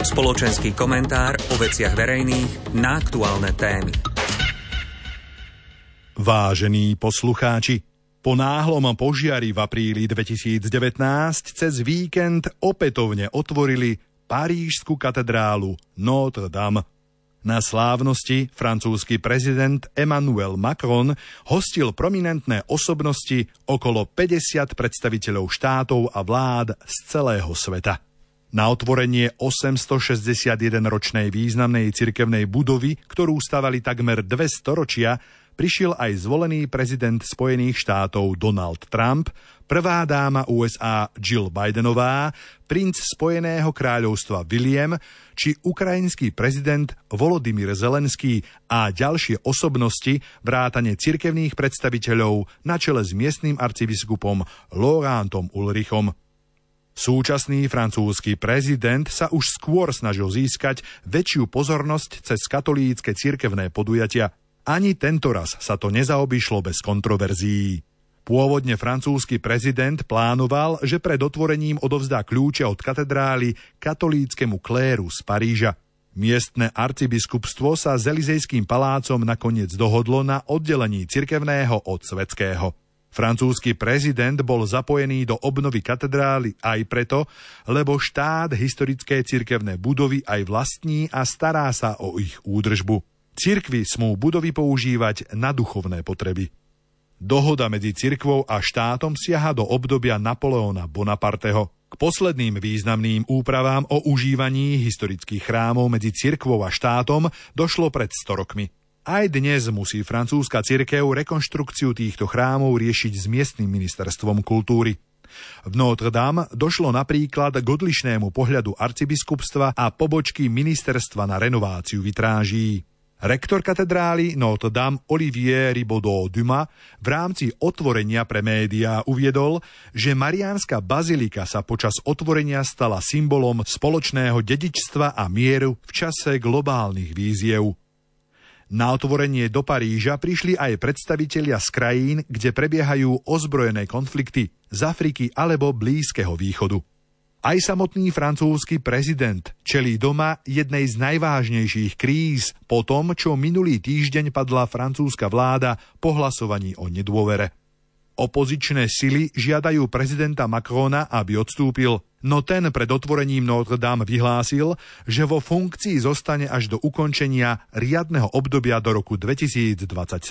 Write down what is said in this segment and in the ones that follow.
Spoločenský komentár o veciach verejných na aktuálne témy. Vážení poslucháči, po náhlom požiari v apríli 2019 cez víkend opätovne otvorili parížsku katedrálu Notre Dame. Na slávnosti francúzsky prezident Emmanuel Macron hostil prominentné osobnosti, okolo 50 predstaviteľov štátov a vlád z celého sveta. Na otvorenie 861-ročnej významnej cirkevnej budovy, ktorú stavali takmer 2 storočia, prišiel aj zvolený prezident Spojených štátov Donald Trump, prvá dáma USA Jill Bidenová, princ Spojeného kráľovstva William či ukrajinský prezident Volodymyr Zelenský a ďalšie osobnosti vrátane cirkevných predstaviteľov na čele s miestnym arcibiskupom Laurentom Ulrichom. Súčasný francúzsky prezident sa už skôr snažil získať väčšiu pozornosť cez katolícke cirkevné podujatia. Ani tento raz sa to nezaobišlo bez kontroverzií. Pôvodne francúzsky prezident plánoval, že pred otvorením odovzdá kľúče od katedrály katolíckemu kléru z Paríža. Miestne arcibiskupstvo sa s Elizejským palácom nakoniec dohodlo na oddelení cirkevného od svetského. Francúzsky prezident bol zapojený do obnovy katedrály aj preto, lebo štát historické cirkevné budovy aj vlastní a stará sa o ich údržbu. Cirkvi smú budovy používať na duchovné potreby. Dohoda medzi cirkvou a štátom siaha do obdobia Napoleona Bonaparteho. K posledným významným úpravám o užívaní historických chrámov medzi cirkvou a štátom došlo pred 100 rokmi. Aj dnes musí francúzska cirkev rekonštrukciu týchto chrámov riešiť s miestnym ministerstvom kultúry. V Notre Dame došlo napríklad k odlišnému pohľadu arcibiskupstva a pobočky ministerstva na renováciu vitráží. Rektor katedrály Notre Dame Olivier Ribaudot-Dumas v rámci otvorenia pre médiá uviedol, že Mariánska bazilika sa počas otvorenia stala symbolom spoločného dedičstva a mieru v čase globálnych víziev. Na otvorenie do Paríža prišli aj predstavitelia z krajín, kde prebiehajú ozbrojené konflikty, z Afriky alebo Blízkeho východu. Aj samotný francúzsky prezident čelí doma jednej z najvážnejších kríz po tom, čo minulý týždeň padla francúzska vláda po hlasovaní o nedôvere. Opozičné sily žiadajú prezidenta Macrona, aby odstúpil, no ten pred otvorením Notre Dame vyhlásil, že vo funkcii zostane až do ukončenia riadneho obdobia do roku 2027.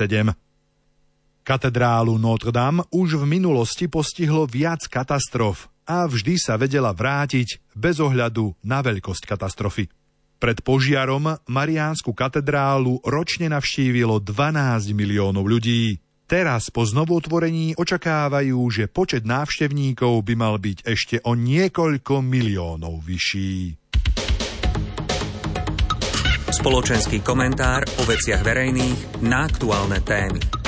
Katedrálu Notre Dame už v minulosti postihlo viac katastrof a vždy sa vedela vrátiť bez ohľadu na veľkosť katastrofy. Pred požiarom Mariánsku katedrálu ročne navštívilo 12 miliónov ľudí. Teraz po znovuotvorení očakávajú, že počet návštevníkov by mal byť ešte o niekoľko miliónov vyšší. Spoločenský komentár o veciach verejných na aktuálne témy.